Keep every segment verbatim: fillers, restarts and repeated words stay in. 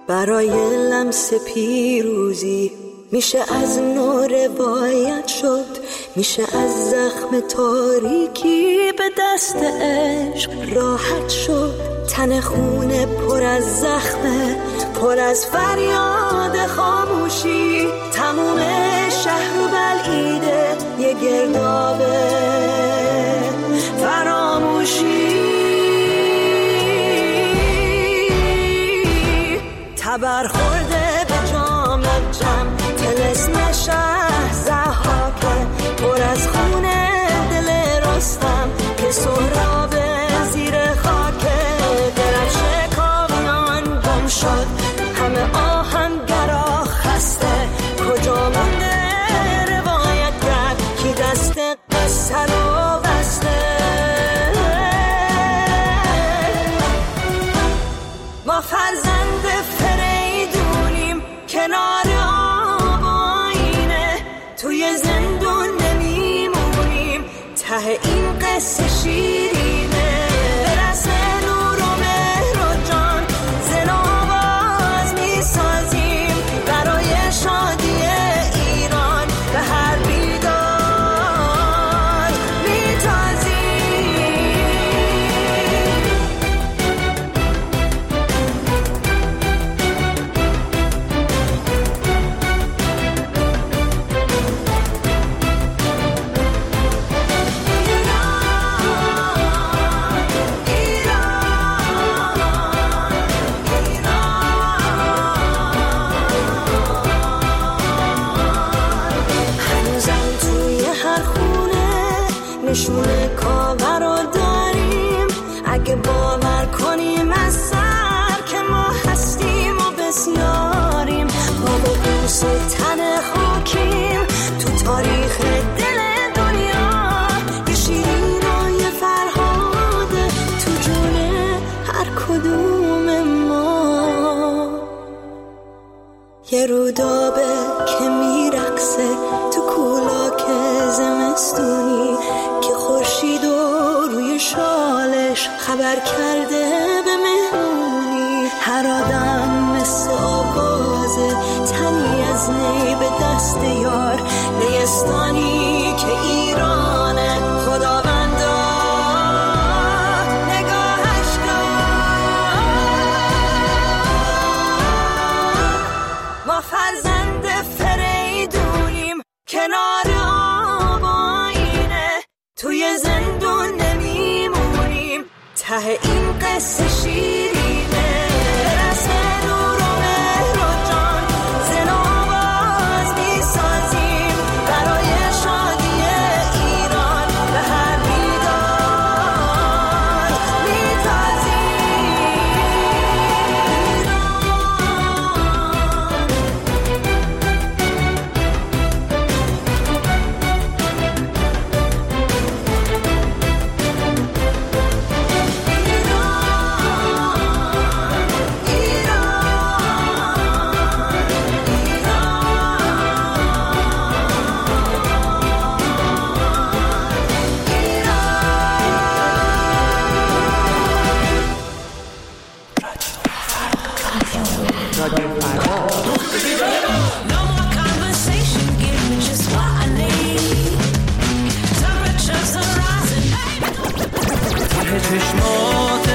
برای لمس پیروزی میشه از نو روایت شد، میشه از زخم تاریکی به دست عشق راحت شد. تن خونه پر از زخمه، پر از فریاد خاموشی، تموم شهر و بلعیده یه گردابه فراموشی. تبر خورده به جام جم، طلسم شهر ضحاکه، پر از خونه دل رستم که سهراب زیر خاکه. درفش کاویان گم شد، همه آهنگرا خسته، کجا مونده روایتگر کی دست قصه رو بسته. ما فرزند فریدونیم کنار آب آینه، توی زندون نمیمونیم ته این قصه شیرینه. برسه نور و مهر و جان زن و آواز میسازیم برای شادی ایران، به هر بیدار میتازیم. نشونه کاور رو داریم، اگه باور کنیم از سر که ما هستیم و بسیاریم. ما با بوس تن خاکیم تو تاریخ دل دنیا، یه شیرین و یه فرهاده تو جون هر کدوم ما. یه رودابه که میرقصه تو کولاک زمستونی، که خورشید و روی شالش خبر کرده به مهمونی. هر آدم مثل آغازه، تنی از نی به دست یار، نیستانی که ایرانه خداوندا نگاهش کن. ما فرزند فریدونیم کنار آب آینه، توی زندون نمیمونیم ته این قصه شیرینه. برسه نور و مهر و جان زن و آواز میسازیم برای شادی ایران، به هر بیدار چشمات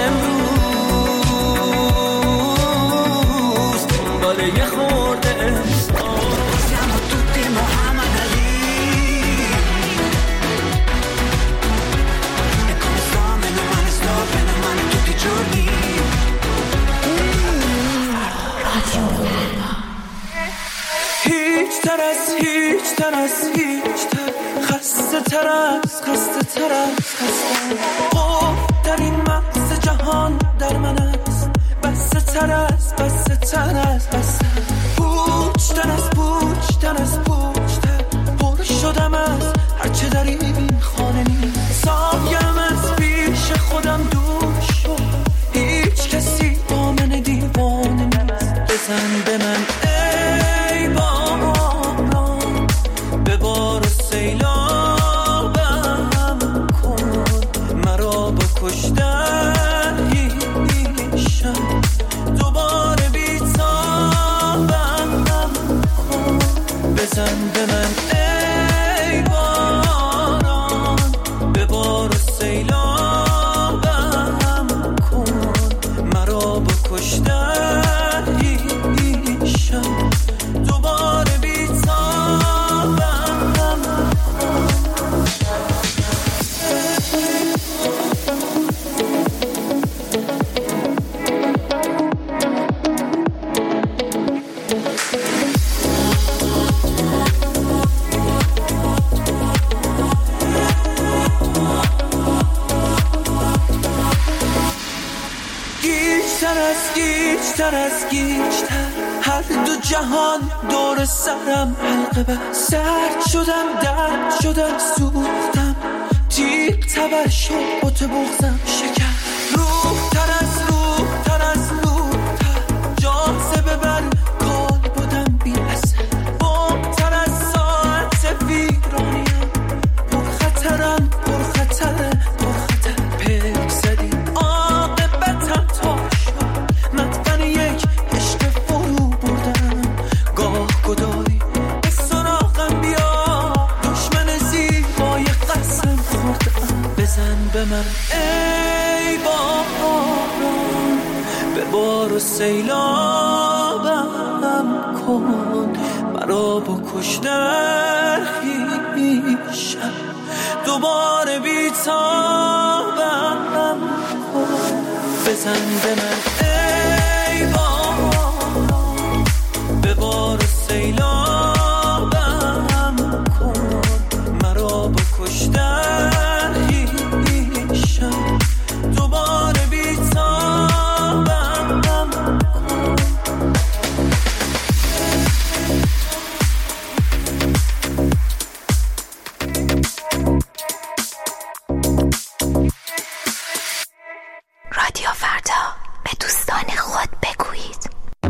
امروز باله یه خورده احساس. Siamo tutti Muhammad Ali e come sto meno male sto bene male tutti i giorni. هیچ تر از هیچ تر از هیچ تر خسته تر از خسته تر از خسته. در این مغز جهان در من است، بسته تر است بسته تر است بسته. پوچتر از پوچتر از پوچتر پر شدم از هرچه در این خانه نیست. سایم از پیش خودم دور شد، هیچ کسی با من دیوانه نیست. بزن به من ای باران، به بار سیلابم کن مرا با کشتن گیجتر از گیجتر از گیجتر هر دو جهان دور سرم حلقه بست سرد شدم درد شدم سوختم تیغ تبر شد بوت بغزم شکر روح تر از روح تر از روح تر جاذبه بر کال بودم بی اثر بام تر از ساعت ویرانیم پر خطرم پر خطر پر خطر پک زدی عاقبتم تا شد مدفن یک عشق فرو بردم گاه گدایی به سراغم بیا دشمن زیبای قسم خوردم بزن به من ای باران به بار و سیلابم کن مرا بکش در خویشم دوباره بیتابم کن بزن به من ای باران به بار و سیلابم کن مرا بکش در خویشم دوباره بیتابم کن رادیو فردا به دوستان خود بگویید.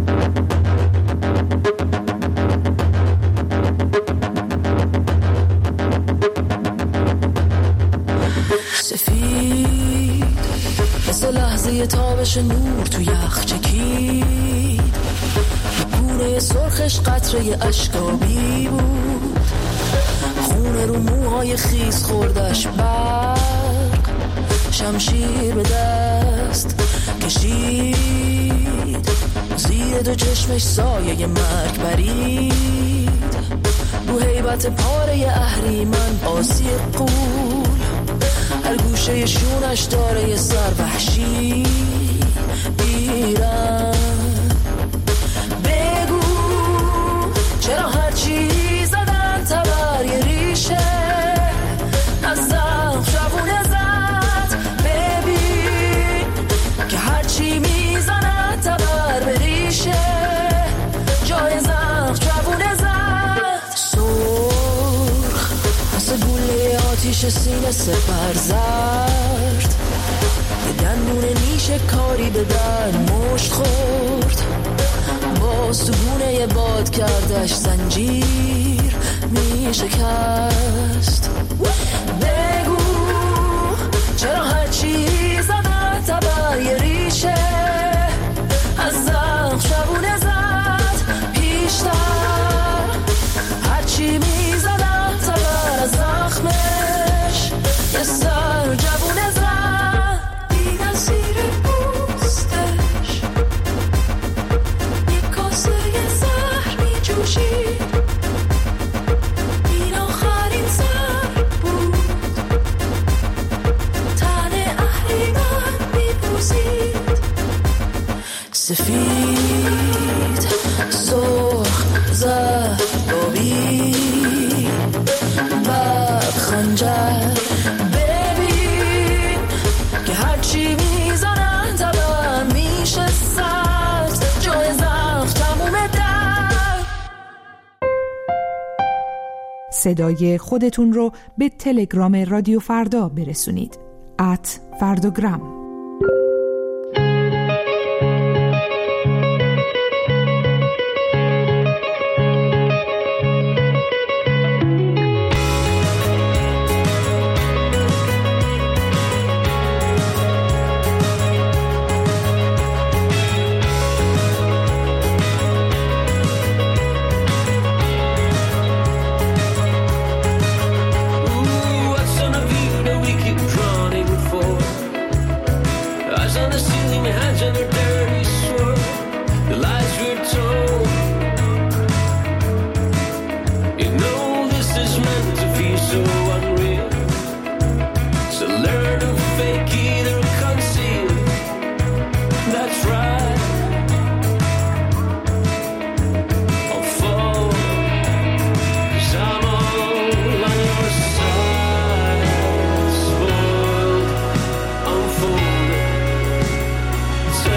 سفید مثل لحظه تابش نور تو یخ چکید گونه سرخش قطره اشکابی بود خونه رو موهای خیس خوردش برق شمشیر به دست کشید زیر دو چشمش سایه مرگ برید رو هیبت پاره اهریمن آسی قول هر گوشه شونش داره یه سر وحشی بیرن بگو چرا هرچی زدن تبر یه ریشه از زخم شبونه زد ببین که هرچی میزنن تبر به ریشه جای زخم شبونه زد سرخ مثل گوله آتیش سینه سپر زرد یه دندون نیشه کاری به در مشت خورد باز تو گونه یه باد کردش زنجیر می شکست بگو چرا هرچی زدن تبر یه ریشه از زخم شبونه زد پیشتر هرچی می زدن تبر از زخمش یه سر جوونه زد دیدن سیر پوستش یه کاسه زهر می جوشید این آخرین سر بود تن اهریمن می بوزید سفید سرخ زهر بابی برق خنجر ببین که هرچی میزنن تبر میشه سبز جای زخم تموم در. صدای خودتون رو به تلگرام رادیو فردا برسونید ات فرداگرام. So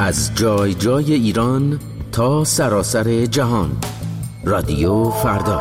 از جای جای ایران تا سراسر جهان. رادیو فردا.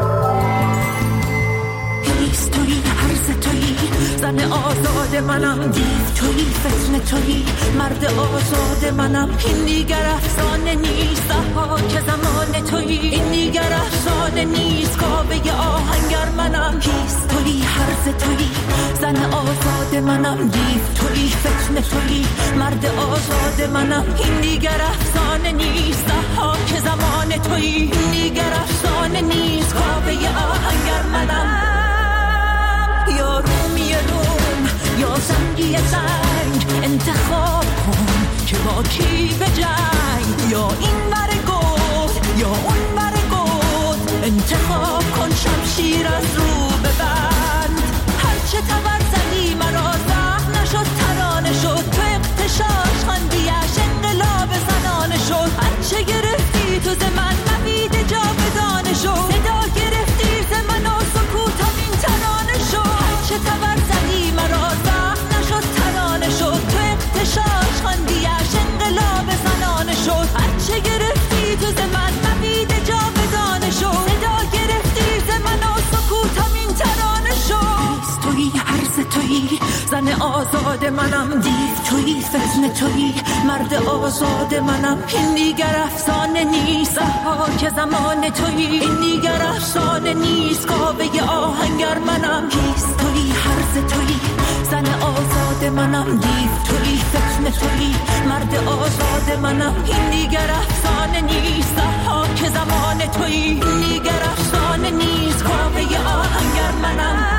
هیست تویی، هرز تویی، زن آزاد منم، دیو تویی، فتنه تویی، مرد آزاد منم. این دیگر افسانه نیست، ضحاک زمان تویی. این دیگر افسانه نیست، کاوه آهنگر منم. هیست تویی، هرز تویی، زن آزاد منم، دیو تویی، فتنه تویی، مرد آزاد منم. این دیگر افسانه نیست، ضحاک زمان تویی. این دیگر افسانه نیست، کاوه آهنگر منم. یا رومی روم یا زنگی زنگ، انتخاب کن که با کی به جنگ. یا این بر گفت یا اون بر گفت، انتخاب کن شمشیر از رو ببند. هرچه تبر زدی مرا زخم نشد، ترانه شد. تو اقتشاش خواندیش انقلاب زنانه شد. هرچه گرفتی تو ز من نوید جاودانه شد. صدا گرفتی ز من و سکوتم این ترانه شد. هرچه تبر زدی مرا زخم نشد، ترانه شد. تو اقتشاش خواندیش انقلاب زنانه شد. هرچه گرفتی تو ز من نوید جاودانه شد. صدا گرفتی ز من و سکوتم این ترانه شد. تویی، هرز تویی، زن آزاد منم، دیو تویی، فتنه تویی، مرد آزاد منم. این دیگر افسانه نیست، ضحاک زمان تویی. این دیگر افسانه نیست، کاوه آهنگر منم. هیست تویی، هرز تویی، زن آزاد منم، دیو تویی، فتنه تویی، مرد آزاد منم. این دیگر افسانه نیست، ضحاک زمان تویی. این دیگر افسانه نیست، کاوه آهنگر منم.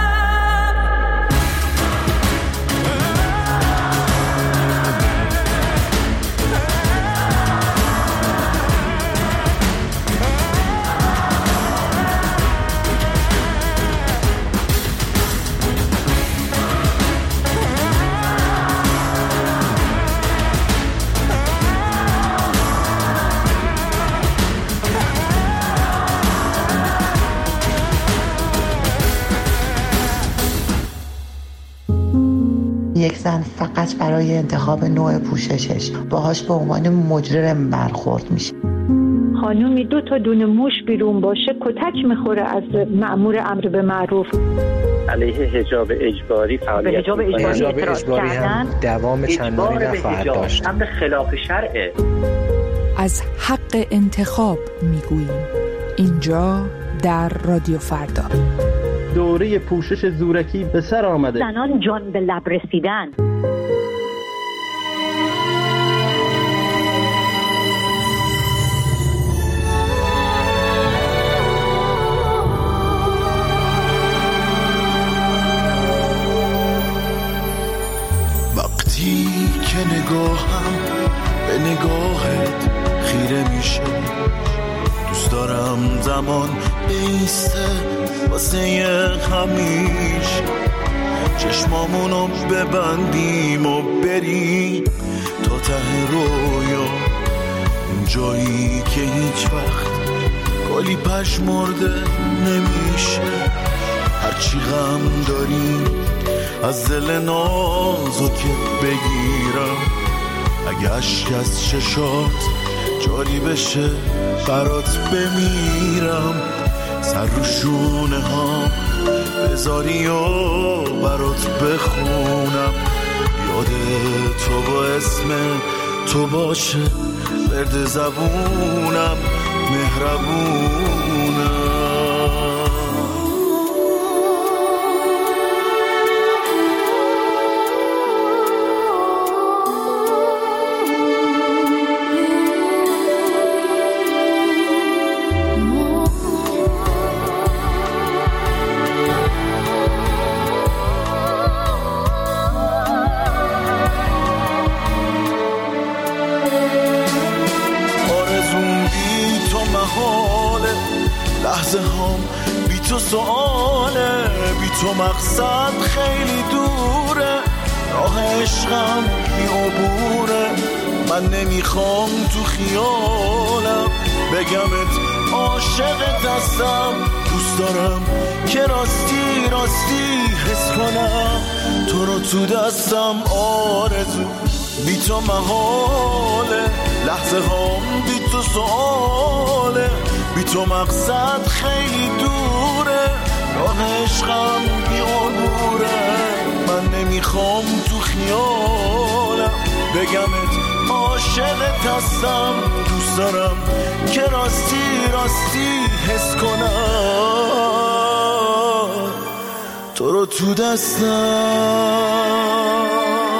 یک زن فقط برای انتخاب نوع پوششش باهاش به عنوان مجرم برخورد میشه. خانومی دو تا دونه موش بیرون باشه کتک میخوره از مأمور امر به معروف. علیه حجاب اجباری فعالیت به حجاب اجباری اعتراض کردن، دوام چندانی نخواهد داشت. امر خلاف شرعه. از حق انتخاب میگوییم اینجا در رادیو فردا. دوره پوشش زورکی به سر آمده. زنان جان به لب رسیدن. وقتی که نگاهم به نگاهت خیره میشه، دوست دارم زمان بیسته واسه همیشه. چشمامونو ببندیم و بریم تا ته رویا، اون جایی که هیچ وقت گلی پشمرده نمیشه. هرچی غم داریم از دل نازو که بگیرم، اگه عشق از چشات جاری بشه برات بمیرم. سر رو شونه ها بذاری و برات بخونم، یاد تو با اسم تو باشه ورد زبونم، مهربونم. لحظه هم بی تو سؤاله، بی تو مقصد خیلی دوره، راه عشقم بی عبوره. من نمیخوام تو خیالم بگمت عاشقت هستم، دوست دارم که راستی راستی حس کنم تو رو تو دستم. آرزو بی تو محاله، لحظه هم بی تو سواله، بی تو مقصد خیلی دوره، راه عشقم بی عبوره. من نمیخوام تو خیالم بگمت عاشقت هستم، دوست دارم که راستی راستی حس کنم تو رو تو دستم.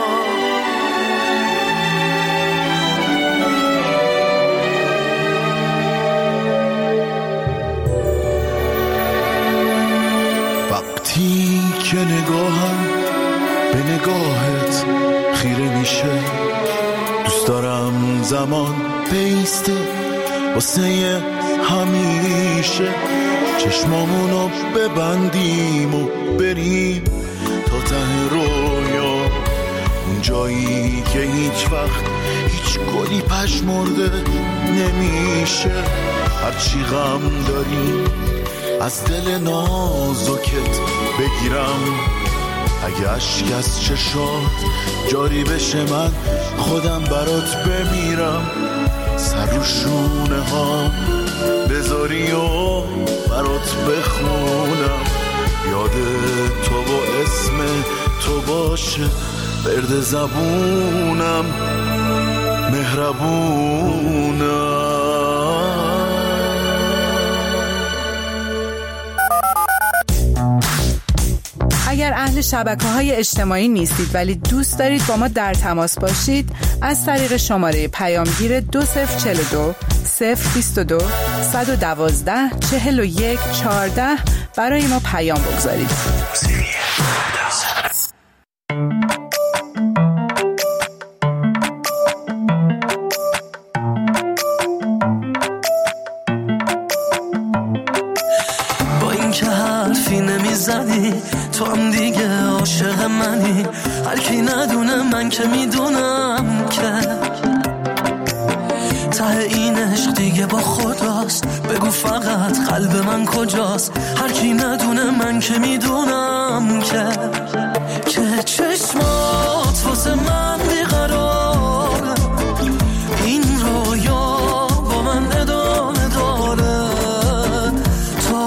وقتی که نگاهم به نگاهت خیره میشه، دوست دارم زمان بیسته واسه همیشه، چشمامونو ببندیم و بریم تا ته رویا، اون جایی که هیچ وقت هیچ گلی پژمرده نمیشه. هرچی غم داری از دل نازکت بگیرم، اگه اشک از چشات جاری بشه من خودم برات بمیرم. سر رو شونه ها بذاری و برات بخونم، یاد تو با اسم تو باشه برد زبونم، مهربونم. اگر اهل شبکه‌های اجتماعی نیستید ولی دوست دارید با ما در تماس باشید، از طریق شماره پیامگیر دو صفر چهل و دو صفر بیست و دو صد و دوازده چهل و یک چهارده برای ما پیام بگذارید. با این که حرفی نمیزنی تو هم دیگه عاشق منی، هر کی ندونه من که میدونم که ته این عشق دیگه با خداست. بگو فقط قلب من کجاست، هر کی ندونه من که میدونم که که چشمات واسه من بیقراره، این رویا با من ادامه داره تا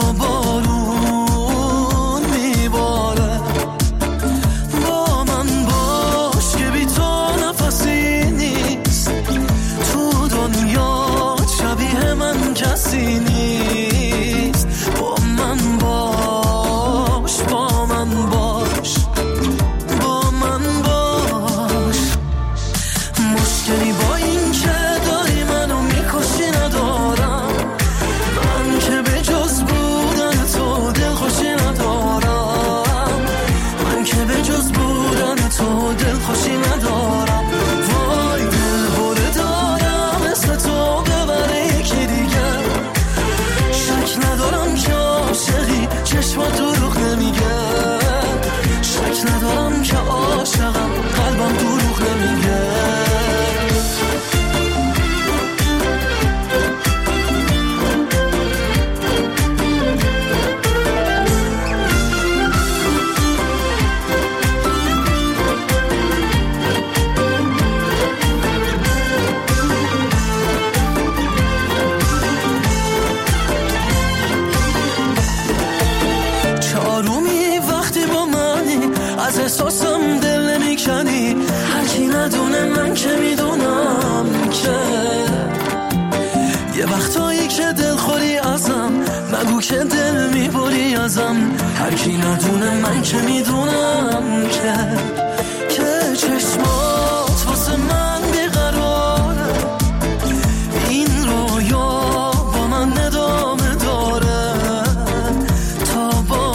بارون میباره. با من باش که بی تو نفسی نیست، تو دنیا شبیه من کسی نیست. با من باش، با من باش، با من باش. مشکلی با این که داری منو میکشی ندارم، من که به جز بودن تو دلخوشی ندارم، من که به جز بودن تو دلخوشی ندارم. وای دل بره دارم اسم تو ببره یکی دیگه، شک ندارم که عاشقی چشما دروغ نمیگه، شک ندارم که عاشقم قلبم دروغ نمیگه. چارومی وقتی با منی از احساسم دل نمیکنی، هر کی ندونه من که میدونم که یه وقتایی که دل خوری ازم نگو که دل میبری ازم، هر کی ندونه من که میدونم که که چشمات واسه من بیقراره، این رویا با من ادامه داره تا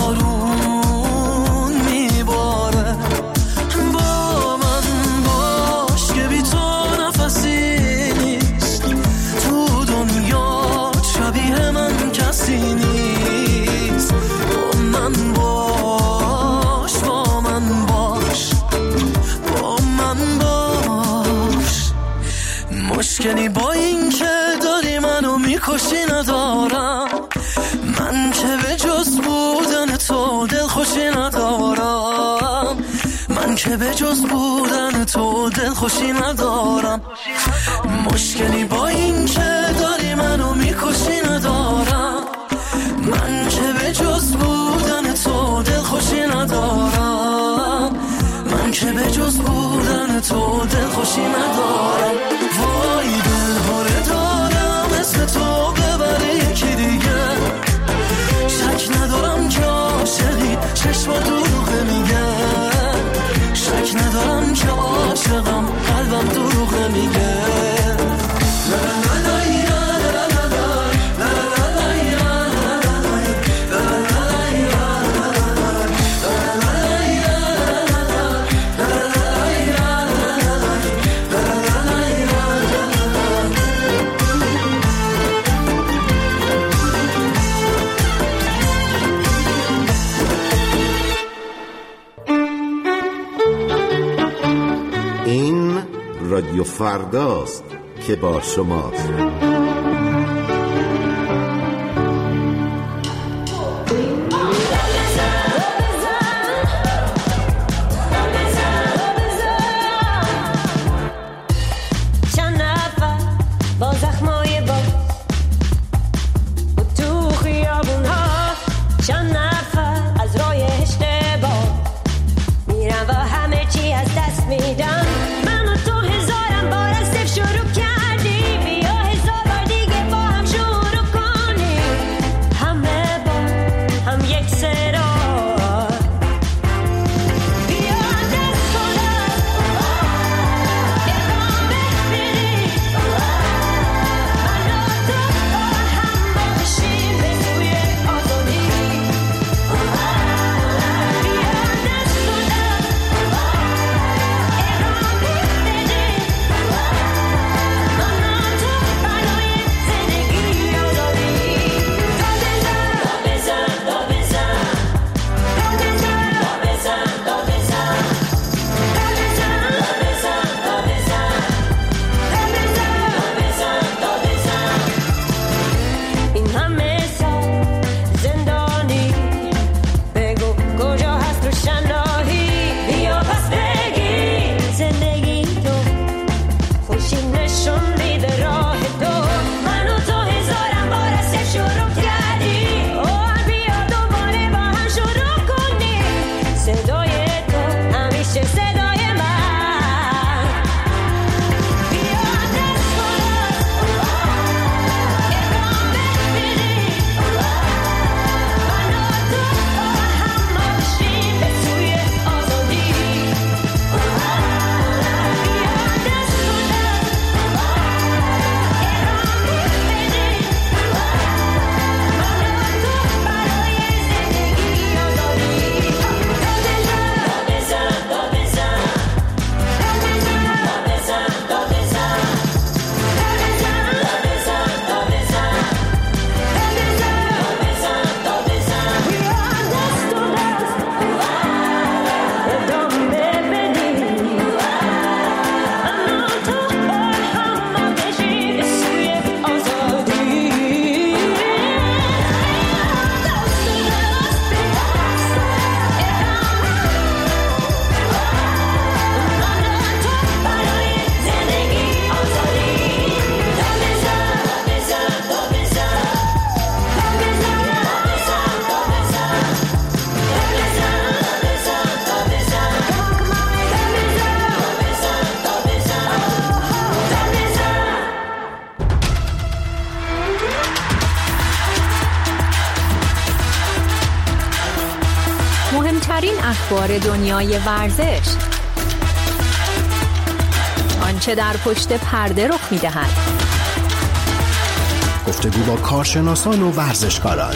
بارون میباره. با من باش که بی تو نفسی نیست، تو دنیا شبیه من کسی نیست. با من باش، با من باش، با من باش. مشکلی با این که داری منو میکشی ندارم، من که به جز بودن تو دلخوشی ندارم، من که به جز بودن تو دل خوشی ندارم. مشکلی با این که داری منو میکشی ندارم. من که به جز بودن تو دل خوشی ندارم. من که به جز بودن تو دل خوشی ندارم. وای دل هاره دارم اسم تو ببره یکی دیگه. شک ندارم که عاشقی چشم دروغه میگه. شک ندارم که عاشقم قلبم دروغه میگه. رادیو فرداست که با شماست. چند نفر با زخمای باز و تو خیابون ها، چند نفر از راه اشتباه میرن و همه چی از دست میدن. مهمترین اخبار دنیای ورزش، آنچه در پشت پرده رخ می‌دهد، گفتگو با کارشناسان و ورزشکاران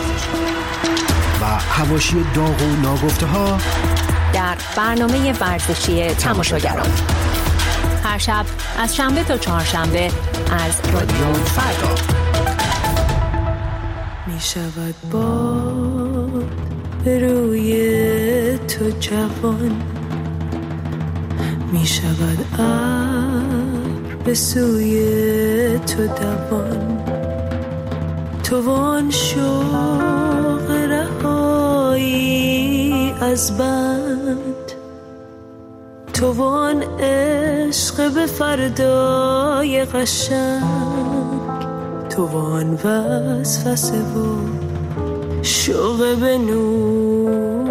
و حواشی داغ و ناگفته‌ها در برنامه ورزشی تماشاگران، هر شب از شنبه تا چهارشنبه از رادیو فردا. می شود باد به روی تو جوان، می شود ابر به سوی تو دوان، تو وان شوق رهایی از بند تو وان عشق به فردای قشنگ، تو وان وسوسه و شوق به نور،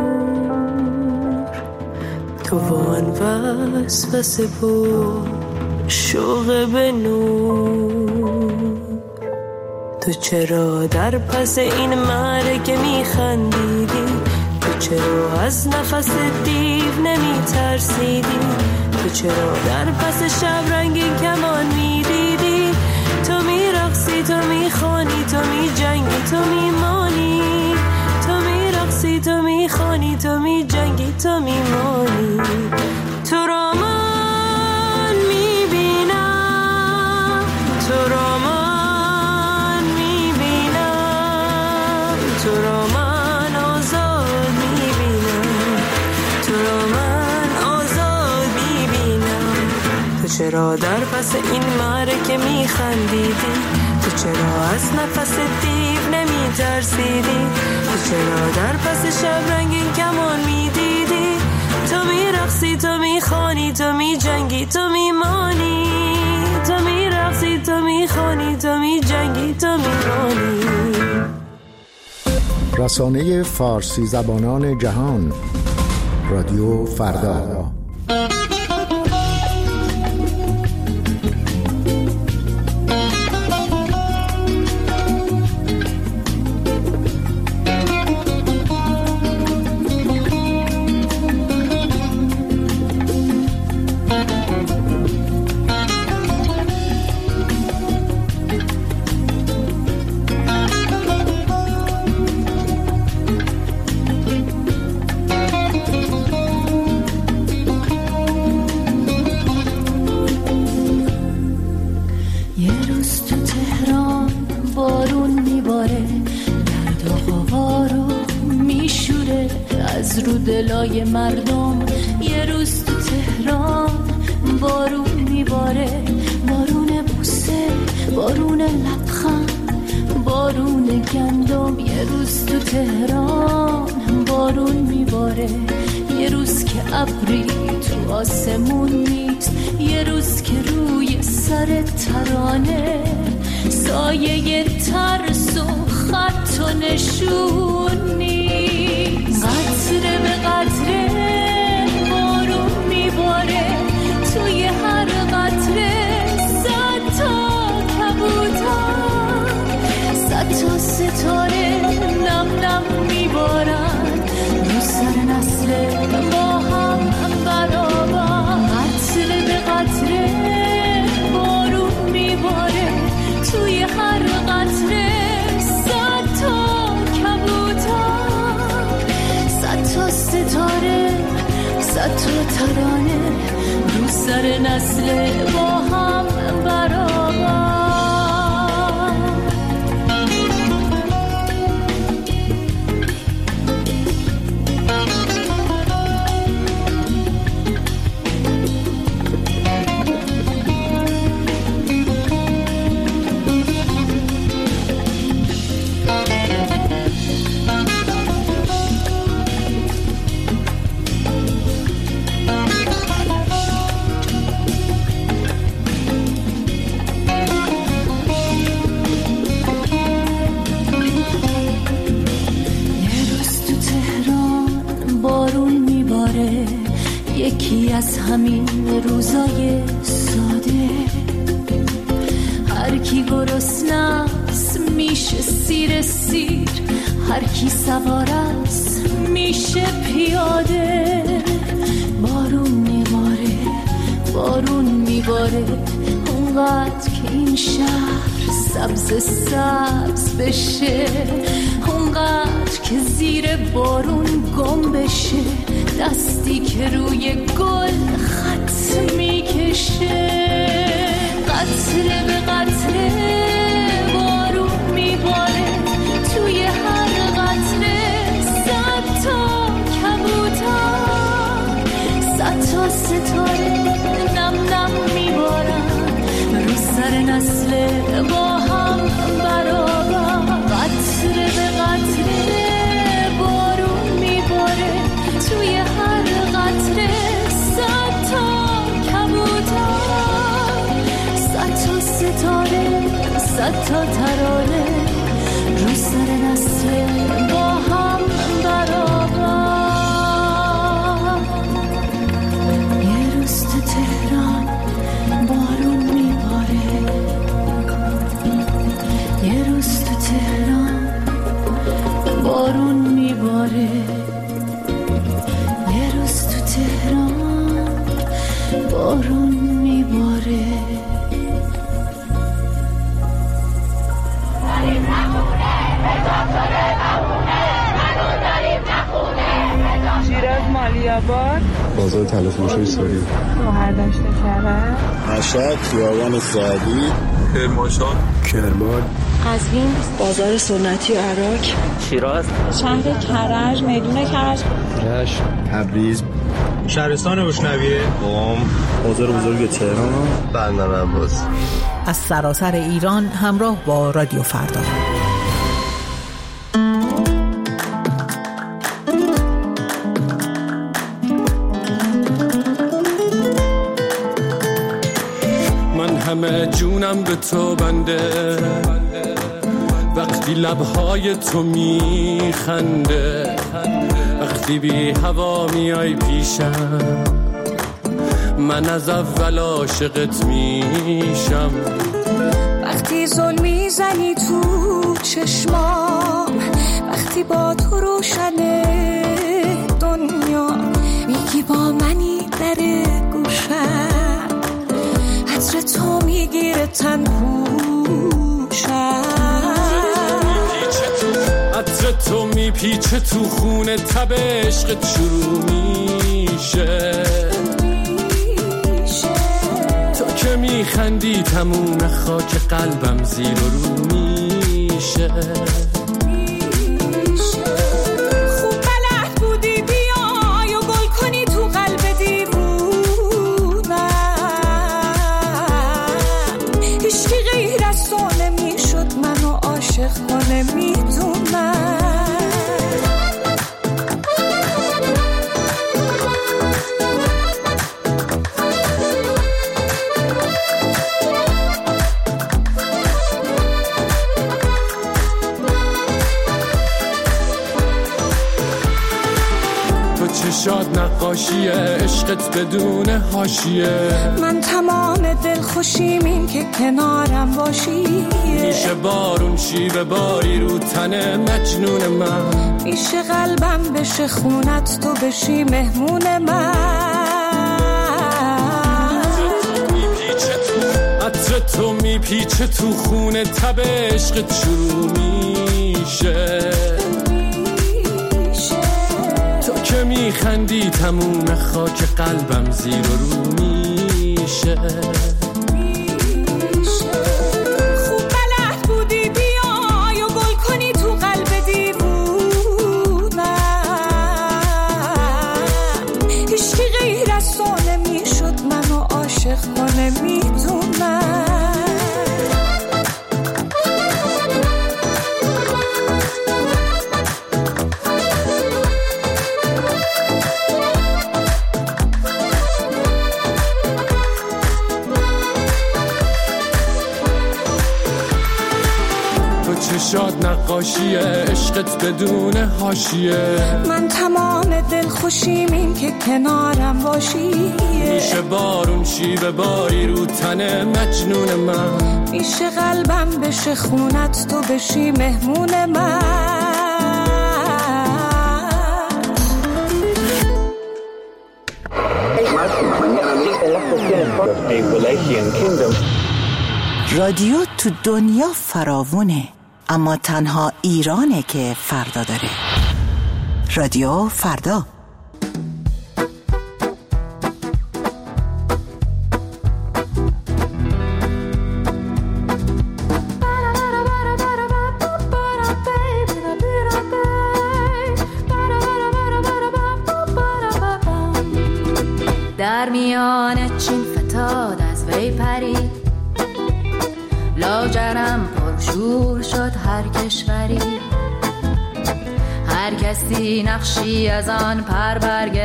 تو وان وسوسه و شوق به نور. تو چرا در پس این مرگ میخندیدی؟ تو چرا از نفس دیو نمی ترسیدی؟ تو چرا در پس شب رنگین کمان میدیدی؟ تو میرقصی، تو میخوانی، تو میجنگی، تو میمانی، تو میرقصی، تو میخوانی، تو میجنگی، تو میمانی. تو را من میبینم، تو را من میبینم، تو را من آزاد میبینم، تو را من آزاد میبینم. تو چرا در پس این معرکه میخندیدی؟ تو چرا از نفس دیو نمی ترسیدی؟ تو چرا در پس شب رنگین کمان میدیدی؟ تو میرقصی، تو میخوانی، تو میجنگی، تو میمانی، تو میرقصی، تو میخوانی، تو میجنگی، تو میمانی. رسانه فارسی زبانان جهان، رادیو فردا. دلای مردم یه روز تو تهران بارون میباره، بارون بوسه، بارون لبخند، بارون گندم. یه روز تو تهران بارون میباره، یه روز که ابری تو آسمون نیست، یه روز که روی سر ترانه سایه ترس و خط و نشون نیست. قطره به قطره بارون میباره، توی هر قطره صد تا کبوتر، صد تا ستاره نم نم میبارن رو سر نسل با هم برابر. قطره به قطره بارون میباره، توی هر قطره صد تا کبوتر، صد تا ستاره، صد تا ترانه رو سر نسل با هم برابر. یکی از همین روزای ساده، هر کی گرسنه‌ست میشه سیر سیر، هر کی سوار است میشه پیاده. بارون میباره، بارون میباره، اونقدر که این شهر سبز سبز بشه، اونقدر که زیر بارون گم بشه، دستی که روی گل خط میکشه. قطره به قطره بارون میباره، توی هر قطره صد تا کبوتر، صد تا ستاره نم نم میبارن رو سر نسل با هم برابر. قطره به قطره بارون میباره، توی هر قطره صد تا بارون میباره. داریم نخونه بزا شده نمونه منو داریم نخونه. شیراز مالیاباد، بازار تلفروشی ساری، گوهر داشته کرد، مشهد خیابان سعدی، کرمانشاه، کرمان، قزوین، بازار سنتی عراق، شیراز، شهر کرج، میدون کرج، رشت، تبریز، شهرستان بشنویه، قم، بازار بزرگ تهران، بندر عباس. از سراسر ایران همراه با رادیو فردا. من همه جونم به تو بنده، وقتی لبهای تو میخنده، وقتی بی هوا میای پیشم، من از اول عاشقت میشم. وقتی ظلم میزنی تو چشمام، وقتی با تو روشنه دنیا، میگی با منی در گوشم، عطر تو میگیره تن پوشم، عطر تو میپیچه تو خونه، تب عشقت شروع میشه، که میخندی تموم خاک قلبم زیر و رو میشه. خوب بلد بودی بیای و گل کنی تو قلب دیوونم، هیچکی غیر از تو نمیشد منو عاشق کنه، میدونم. چشات نقاشیه، عشقت بدون حاشیه، من تمام دل خوشیم این که کنارم باشی، میشه بارون شیوه باری رو تن مجنون من، میشه قلبم بشه خونت تو بشی مهمون من. عطر تو میپیچه تو خونه، تب عشقت شروع میشه، که میخندی تموم خاک قلبم زیر و رو میشه. خوب بلد بودی بیای و گل کنی تو قلب دیوونم، هیچکی غیر از تو نمیشد منو عاشق کنه، میدونم. چشات نقاشیه، عشقت بدون حاشیه، من تمام دل خوشیم این که کنارم باشی، میشه بارون شیوه باری رو تن مجنون من، میشه قلبم بشه خونت تو بشی مهمون من. رادیو تو دنیا فراوونه، اما تنها ایرانه که فردا داره. رادیو فردا. در میان چین فتاد از وی پرید، لاجرم پرشور شد هر کشوری، هر کسی نقشی از آن پر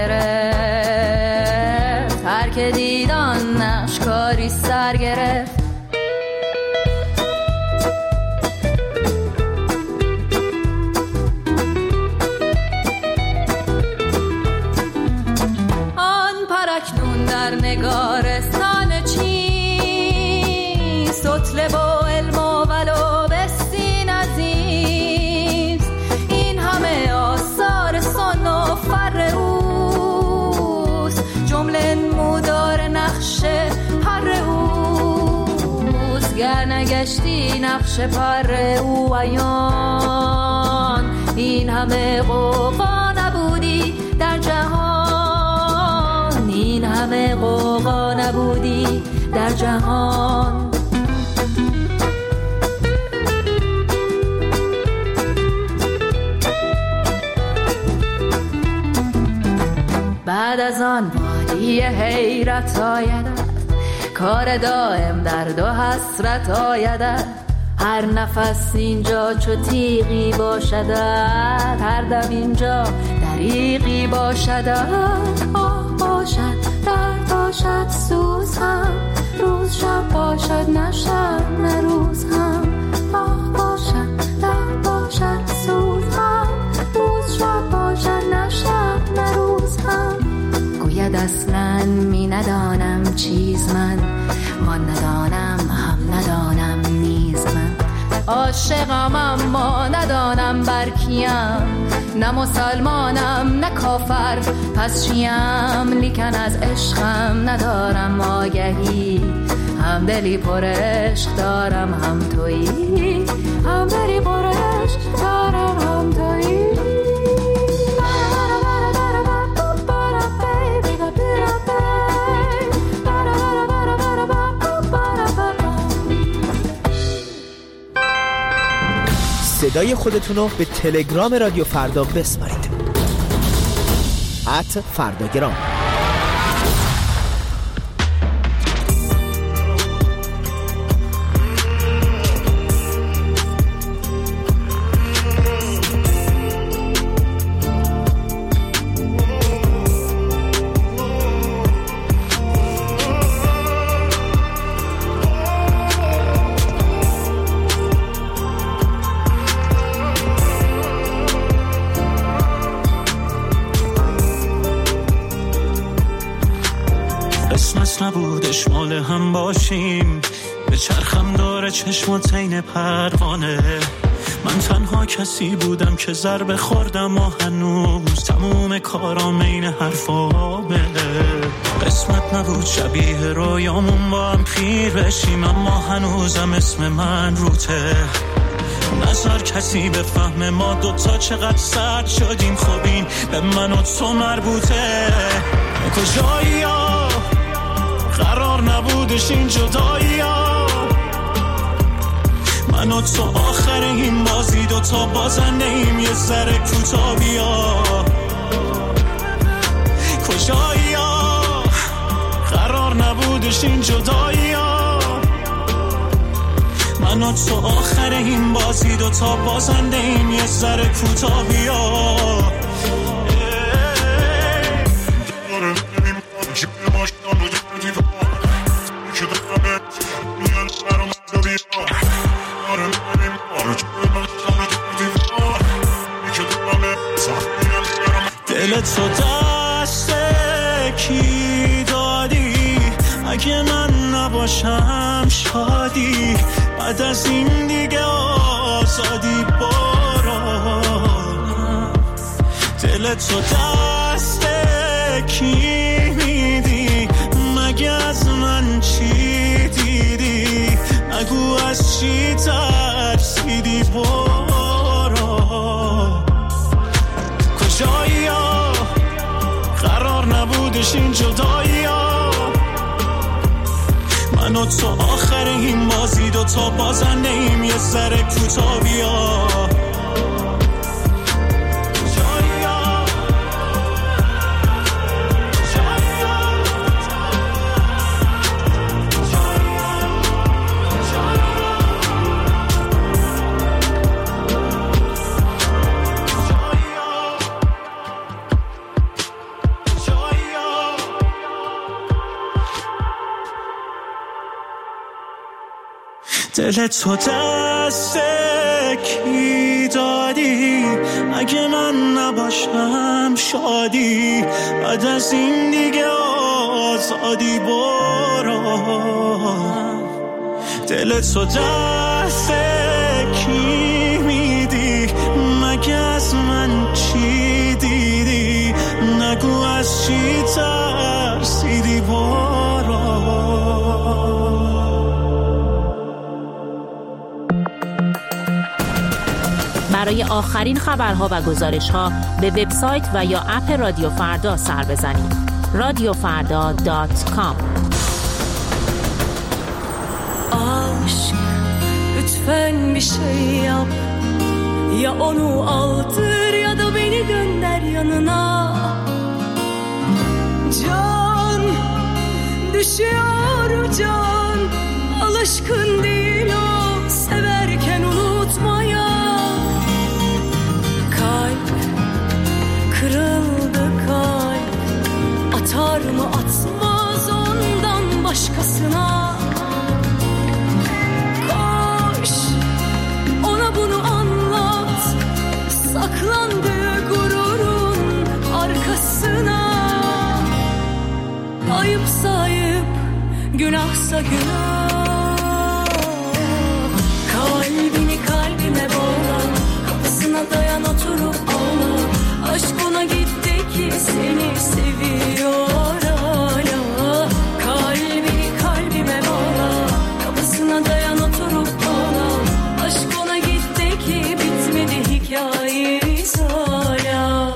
برگرفت، هر که دید آن نقش کاری سر گرفت. آن پرکنون در نگارستان چین، سطله با علم و ولو بستین عزیز، این همه آثار سن و فر اوست، جمله مدار نقش نگشتی نقش پر او عیان. این همه قوقا نبودی در جهان، این همه قوقا نبودی در جهان. بعد از آن وادی حیرت آیدد، کار دائم درد و حسرت آیدد. هر نفس اینجا چو تیغی باشدد، هر دم اینجا دریغی باشدد. آه باشد درد باشد سوز هم، روز شب باشد نه شب نه روز هم. آه باشد درد باشد سوز هم، روز شب باشد نه شب نه روز هم. گوید اصلاً می ندانم چیز من، من ندانم هم ندانم نیز من. عاشقم اما ندانم بر کیم، نه مسلمانم نه کافر پس چیم. لیکن از عشقم ندارم آگهی، هم دلی پر عشق دارم هم تویی، هم دلی پر عشق دارم هم تویی. صدای خودتون رو به تلگرام رادیو فردا بسپارید. ات فرداگرام. نبودش مال هم باشیم، به چرخم داره چشمات عین پروانه. من تنها کسی بودم که ضربه خوردم و هنوز تموم کارام عین حرفامه. قسمت نبود شبیه رویامون با هم پیر بشیم، اما هنوزم اسم من روته. نظر کسی به فهم ما دوتا چقدر سرد شدیم، خب این به من و تو مربوطه. کجایی ها قرار نبودش این جدایی ها، من و تو آخر این بازی دوتا بازنده ایم، یه ذره کوتا بیا. کجایی ها قرار نبودش این جدایی ها، من و تو آخر این بازی دوتا بازنده ایم، یه ذره کوتا بیا. دل تو دست کی دادی، اگه من نباشم شادی، بعد از این دیگه آزادی برو. دل تو دست کی میدی، مگه از من چی دیدی، نگو از چی ترسیدی برو. کجایی ها قرار نبودش این جدایی ها، من و تو آخر این بازی دوتا بازنده ایم، یه ذره کوتا بیا. دل تو دست کی دادی، اگه من نباشم شادی، بعد از این دیگه آزادی برو. دل تو دست کی میدی، مگه از من چی دیدی، نگو از چی ترسیدی برو. آخرین خبرها و گزارش‌ها به وبسایت و یا اپ رادیو فردا سر بزنید. رادیو فردا دات کام. Aşk lütfen bir şey yap, ya onu aldır ya da beni gönder yanına. Can düşüyor can, alışkın değil o severken unutmaya. Kalp kırıldı, kalp atar mı atmaz ondan başkasına. Koş ona bunu anlat, saklandığı gururun arkasına. Ayıp sayıp günahsa günah. Kalbini kalbime bağla, kapısına dayan oturup ağla. Aşk ona gitti ki seni seviyor hala. Kalbini kalbime bağla, kapısına dayan oturup ağla. Aşk ona gitti ki bitmedi hikayemiz hala.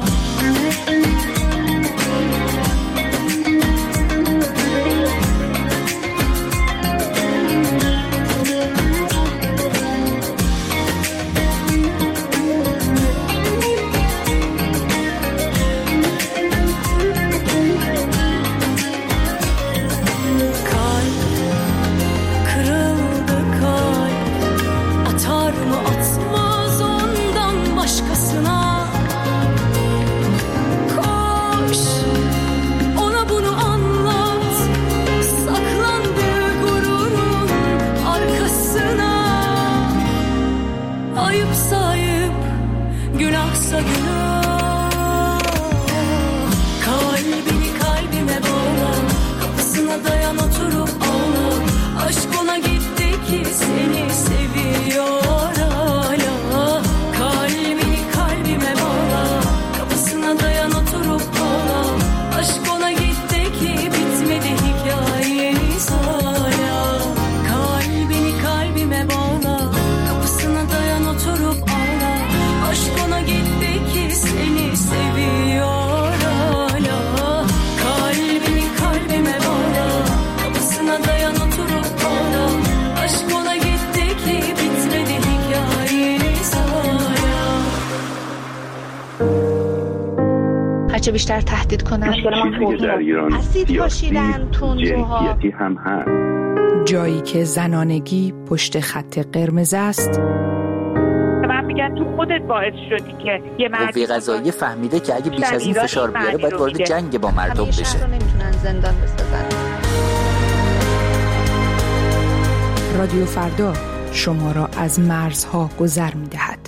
هرچه بیشتر تهدید کنن در ایران اسید پاشیدن تندروها هم هست. جایی که زنانگی پشت خط قرمز است. من میگن تو خودت باعث شدی که یه مرد قوه قضاییه فهمیده که اگه بیش از این فشار بیاره باید وارد جنگ با مردم بشه. همیشه رو نمیتونن زندان بسازن. رادیو فردا شما را از مرزها گذر می‌دهد.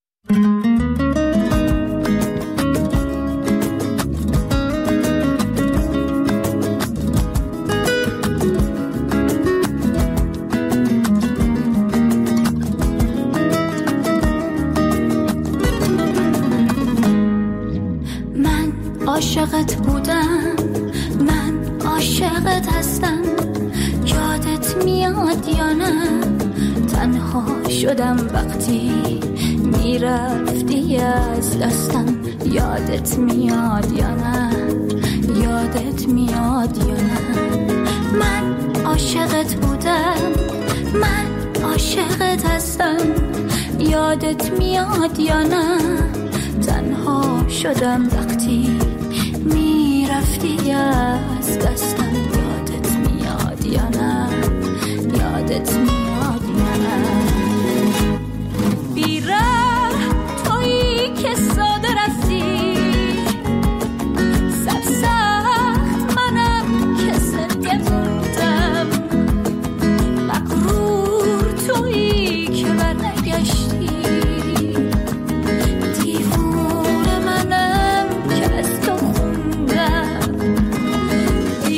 عاشقت بودم، من عاشقت هستم، یادت میاد یا نه؟ تنها شدم وقتی میرفتی از دستم، یادت میاد یا نه؟ یادت میاد یا نه؟ من عاشقت بودم، من عاشقت هستم، یادت میاد یا نه؟ تنها شدم وقتی میرفتی از دستم، یادت میاد یا نه؟ یادت میاد یا نه؟ بیره تویی که ساده رفتی، سرسخت منم که زنده موندم، مغرور تویی که برنگشتی، دیوونه منم که از تو خوندم،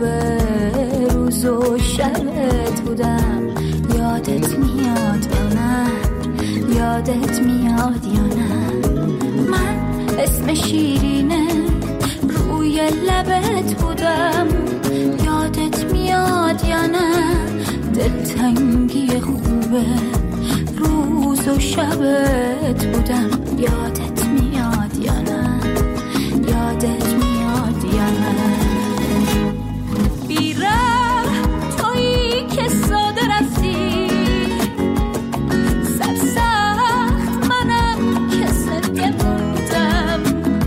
خوبه روز و شبت بودم. یادت میاد یا نه؟ یادت میاد یا نه؟ من اسم شیرینه روی لبت بودم. یادت میاد یا نه؟ دلتنگی خوبه روز و شبت بودم. یادت میاد یا نه؟ یادت میاد یا نه؟ بیره تویی که ساده رفتی، سرسخت منم که سرگه موندم.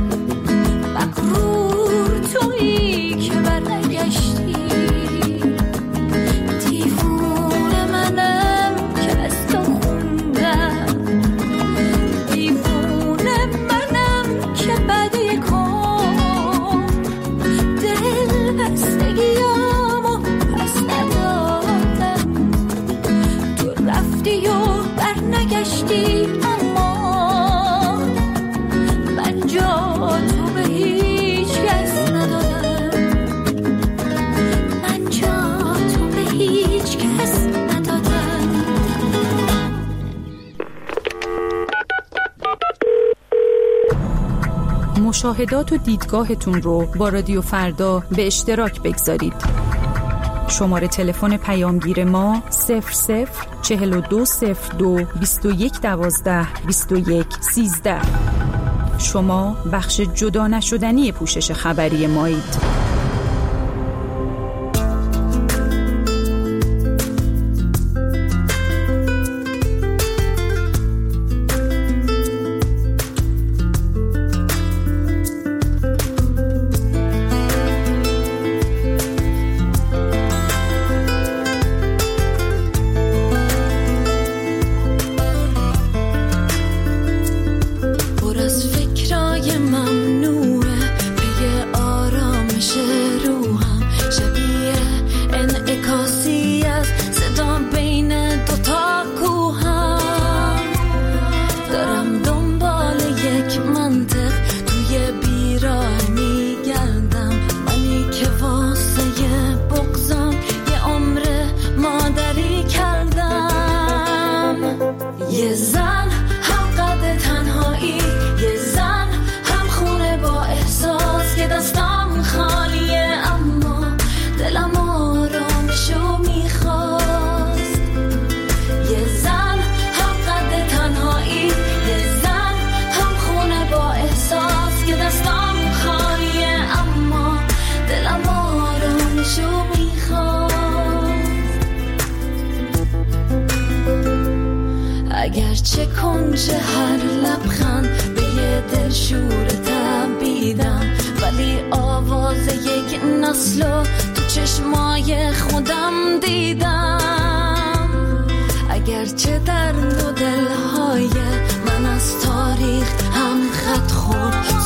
مغرور تویی که برنگشتی، دیوونه منم که از تو خوندم. دیوونه منم که بعد یکم دل بستگیامو پس ندادم. تو رفتی و برنگشتی، اما من جا تو به هیچ کس ندادم. من جا تو به هیچ کس ندادم. مشاهدات و دیدگاهتون رو با رادیو فردا به اشتراک بگذارید. شماره تلفن پیامگیر ما صفر صفر چهل و دو صفر دو بیست و یک دوازده بیست و یک سیزده. شما بخش جدا نشدنی پوشش خبری مایید. اگرچه کنج هر لبخند به یه دل شور تبیدم، ولی آواز یک نسلو تو چشمای خودم دیدم. اگرچه در دو دلهای من از تاریخ هم خط خورد،